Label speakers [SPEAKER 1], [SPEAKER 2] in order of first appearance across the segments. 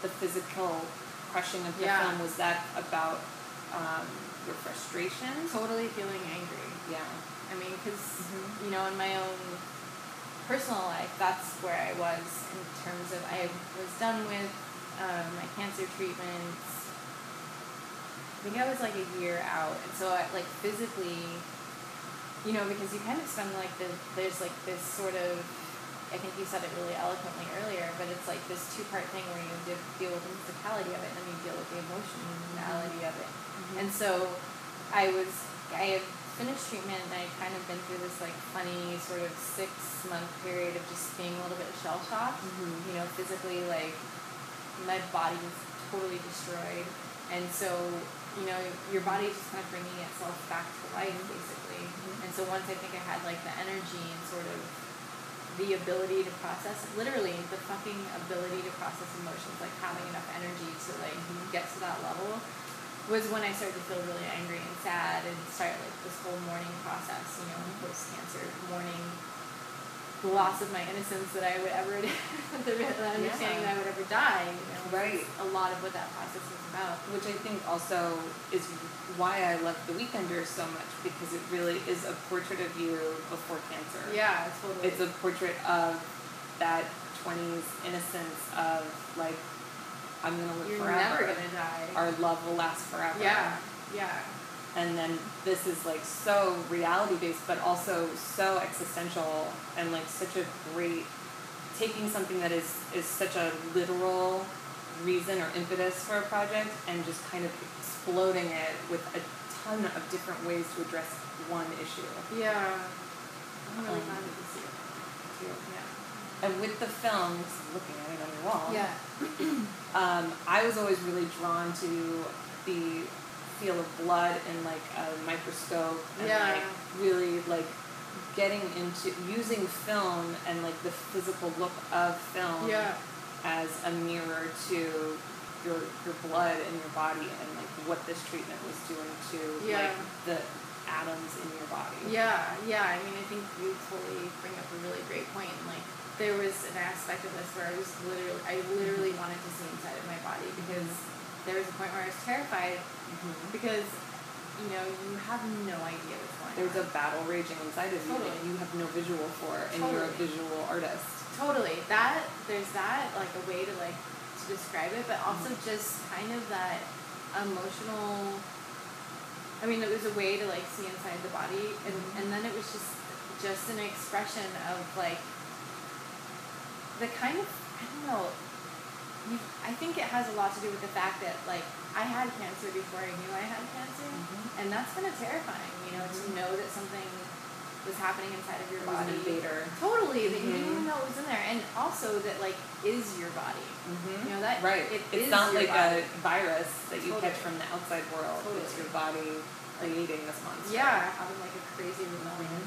[SPEAKER 1] the physical crushing of the film, was that about your frustration?
[SPEAKER 2] Totally feeling angry.
[SPEAKER 1] Yeah.
[SPEAKER 2] I mean, because, you know, in my own personal life, that's where I was in terms of, I was done with my cancer treatments. I think I was like a year out. And so, like, physically, you know, because you kind of spend like there's like this sort of, I think you said it really eloquently earlier, but it's like this two-part thing where you deal with the physicality of it and then you deal with the emotionality of it. And so I had finished treatment and I'd kind of been through this like funny sort of 6-month period of just being a little bit shell-shocked. You know, physically, like, my body was totally destroyed. And so, you know, your body is just kind of bringing itself back to life, basically. And so once I think I had, like, the energy and sort of the ability to process, literally, the fucking ability to process emotions, like, having enough energy to, like, get to that level, was when I started to feel really angry and sad and start, like, this whole mourning process, you know, post-cancer, mourning the loss of my innocence that I would ever, the understanding that I would ever die, you know.
[SPEAKER 1] Right.
[SPEAKER 2] A lot of what that process is about.
[SPEAKER 1] Which I think also is why I love The Weekender so much, because it really is a portrait of you before cancer.
[SPEAKER 2] Yeah, totally.
[SPEAKER 1] It's a portrait of that 20s innocence of, like, I'm going to live
[SPEAKER 2] You're
[SPEAKER 1] forever.
[SPEAKER 2] never going to die.
[SPEAKER 1] Our love will last forever.
[SPEAKER 2] Yeah, yeah.
[SPEAKER 1] And then this is, like, so reality-based, but also so existential, and, like, such a great, taking something that is such a literal reason or impetus for a project and just kind of exploding it with a ton of different ways to address one issue.
[SPEAKER 2] Yeah. I'm really glad to see it.
[SPEAKER 1] Too.
[SPEAKER 2] Yeah.
[SPEAKER 1] And with the film, just looking at it on your wall,
[SPEAKER 2] Yeah.
[SPEAKER 1] I was always really drawn to the feel of blood in, like, a microscope, and like really, like, getting into using film and, like, the physical look of film as a mirror to your blood in your body and, like, what this treatment was doing to like the atoms in your body.
[SPEAKER 2] Yeah. I mean, I think you totally bring up a really great point. And, like, there was an aspect of this where I literally wanted to see inside of my body, because there was a point where I was terrified because, you know, you have no idea what's going on.
[SPEAKER 1] There's a battle raging inside of you that you have no visual for, and you're a visual artist.
[SPEAKER 2] Totally. There's that, like, a way to, like, to describe it, but also just kind of that emotional, I mean, it was a way to, like, see inside the body, and then it was just an expression of, like, the kind of, I don't know, I think it has a lot to do with the fact that, like, I had cancer before I knew I had cancer, and that's kind of terrifying, you know, to know that something was happening inside of your body.
[SPEAKER 1] An invader.
[SPEAKER 2] Totally, that you didn't even know it was in there, and also that, like, is your body. You know, that
[SPEAKER 1] It's not like a virus that you catch from the outside world. It's your body creating this monster.
[SPEAKER 2] Yeah, having, like, a crazy rebellion.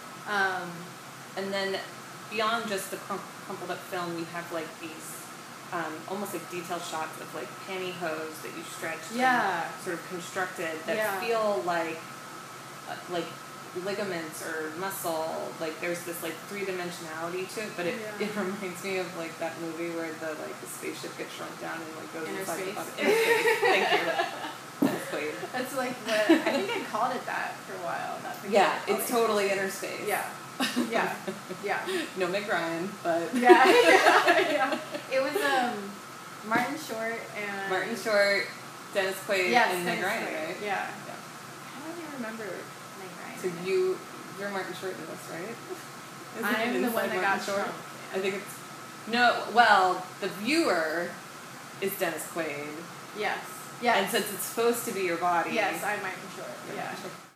[SPEAKER 1] And then beyond just the crumpled up film, you have, like, these almost like detail shots of, like, pantyhose that you stretched and sort of constructed that feel like ligaments or muscle. Like, there's this, like, three-dimensionality to it, but it reminds me of, like, that movie where the spaceship gets shrunk down and, like, goes inside the body. Inner Space. Thank you. That's Quaid.
[SPEAKER 2] That's, like, what I think I called it that for a while.
[SPEAKER 1] It's totally Inner Space.
[SPEAKER 2] Yeah.
[SPEAKER 1] No Meg Ryan, but
[SPEAKER 2] yeah. It was Martin Short, Dennis Quaid,
[SPEAKER 1] and Meg Ryan, right?
[SPEAKER 2] Yeah. How do I remember Meg Ryan?
[SPEAKER 1] So you're Martin Short in this, right?
[SPEAKER 2] I'm the one that got
[SPEAKER 1] Short. I think it's the viewer is Dennis Quaid.
[SPEAKER 2] Yes.
[SPEAKER 1] And since it's supposed to be your body,
[SPEAKER 2] yes, I'm Martin Short. Yeah.